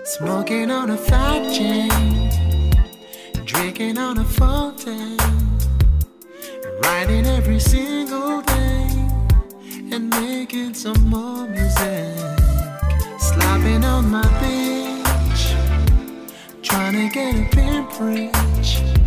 Smoking on a fat chain, drinking on a fountain, writing every single day, and making some more music. Slopping on my beach, trying to get a pimp rich.